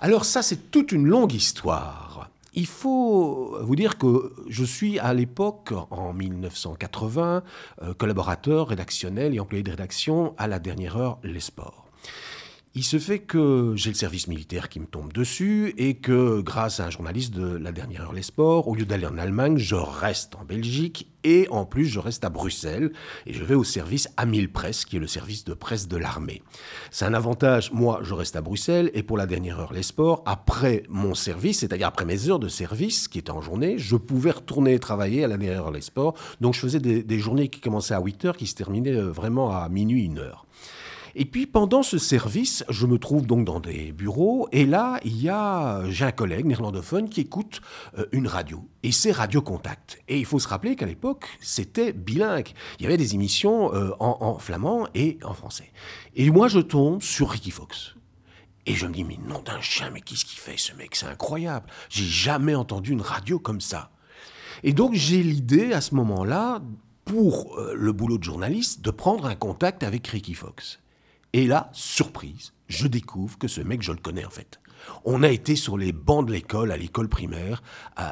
Alors ça, c'est toute une longue histoire. Il faut vous dire que je suis à l'époque, en 1980, collaborateur rédactionnel et employé de rédaction à la dernière heure Les Sports. Il se fait que j'ai le service militaire qui me tombe dessus et que grâce à un journaliste de la dernière heure Les Sports, au lieu d'aller en Allemagne, je reste en Belgique et en plus je reste à Bruxelles et je vais au service Amil Presse, qui est le service de presse de l'armée. C'est un avantage, moi je reste à Bruxelles et pour la dernière heure Les Sports, après mon service, c'est-à-dire après mes heures de service qui étaient en journée, je pouvais retourner travailler à la dernière heure Les Sports. Donc je faisais des journées qui commençaient à 8 heures, qui se terminaient vraiment à minuit, 1 heure. Et puis pendant ce service, je me trouve donc dans des bureaux et là, j'ai un collègue néerlandophone qui écoute une radio et c'est Radio Contact. Et il faut se rappeler qu'à l'époque, c'était bilingue. Il y avait des émissions en flamand et en français. Et moi, je tombe sur Ricky Fox. Et je me dis, mais nom d'un chien, mais qu'est-ce qu'il fait ce mec? C'est incroyable. J'ai jamais entendu une radio comme ça. Et donc j'ai l'idée à ce moment-là, pour le boulot de journaliste, de prendre un contact avec Ricky Fox. Et là, surprise, je découvre que ce mec, je le connais en fait. On a été sur les bancs de l'école, à l'école primaire,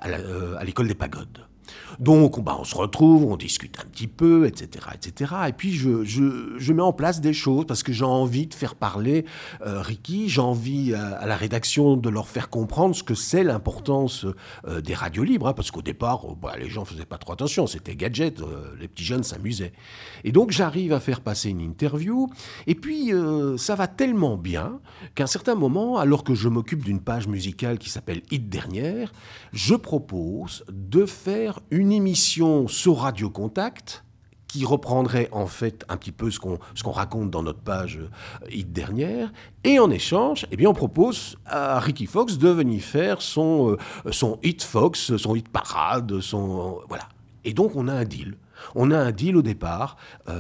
à l'école des pagodes. Donc, on se retrouve, on discute un petit peu, etc., etc. Et puis, je mets en place des choses parce que j'ai envie de faire parler Ricky. J'ai envie à la rédaction de leur faire comprendre ce que c'est l'importance des radios libres. Hein, parce qu'au départ, les gens ne faisaient pas trop attention. C'était gadget, les petits jeunes s'amusaient. Et donc, j'arrive à faire passer une interview. Et puis, ça va tellement bien qu'à un certain moment, alors que je m'occupe d'une page musicale qui s'appelle Hit Dernière, je propose de faire une émission sur Radio Contact qui reprendrait en fait un petit peu ce qu'on raconte dans notre page Hit Dernière. Et en échange, eh bien, on propose à Ricky Fox de venir faire son Hit Fox, son Hit Parade, voilà. Et donc, on a un deal. On a un deal au départ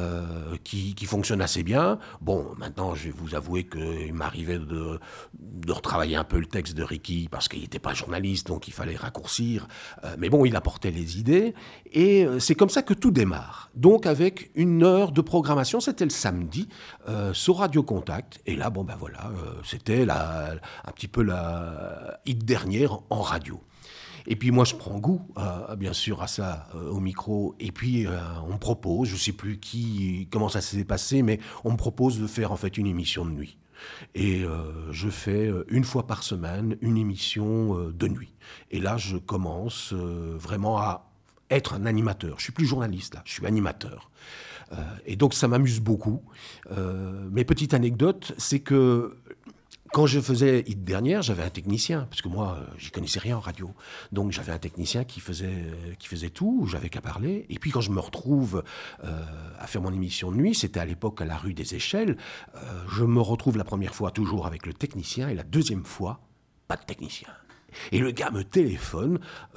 qui fonctionne assez bien. Bon, maintenant, je vais vous avouer qu'il m'arrivait de retravailler un peu le texte de Ricky parce qu'il n'était pas journaliste, donc il fallait raccourcir. Mais bon, il apportait les idées. Et c'est comme ça que tout démarre. Donc, avec 1 heure de programmation, c'était le samedi, sur Radio Contact. Et là, voilà, c'était un petit peu la Hit Dernière en radio. Et puis moi, je prends goût, bien sûr, à ça, au micro. Et puis, on me propose, je ne sais plus comment ça s'est passé, mais on me propose de faire en fait une émission de nuit. Et je fais 1 fois par semaine une émission de nuit. Et là, je commence vraiment à être un animateur. Je ne suis plus journaliste, là, je suis animateur. Et donc, ça m'amuse beaucoup. Mais petite anecdote, c'est que quand je faisais Hit Dernière, j'avais un technicien, parce que moi, j'y connaissais rien en radio. Donc j'avais un technicien qui faisait tout, j'avais qu'à parler. Et puis quand je me retrouve à faire mon émission de nuit, c'était à l'époque à la rue des Échelles, je me retrouve la première fois toujours avec le technicien, et la deuxième fois, pas de technicien. Et le gars me téléphone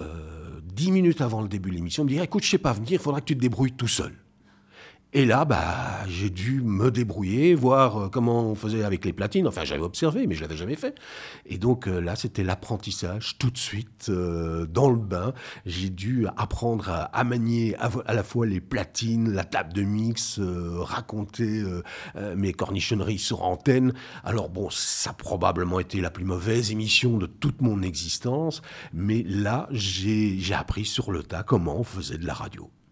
10 minutes avant le début de l'émission, me dit « Écoute, je sais pas venir, il faudra que tu te débrouilles tout seul ». Et là, j'ai dû me débrouiller, voir comment on faisait avec les platines. Enfin, j'avais observé, mais je l'avais jamais fait. Et donc là, c'était l'apprentissage tout de suite dans le bain. J'ai dû apprendre à manier à la fois les platines, la table de mix, raconter mes cornichonneries sur antenne. Alors bon, ça a probablement été la plus mauvaise émission de toute mon existence. Mais là, j'ai appris sur le tas comment on faisait de la radio.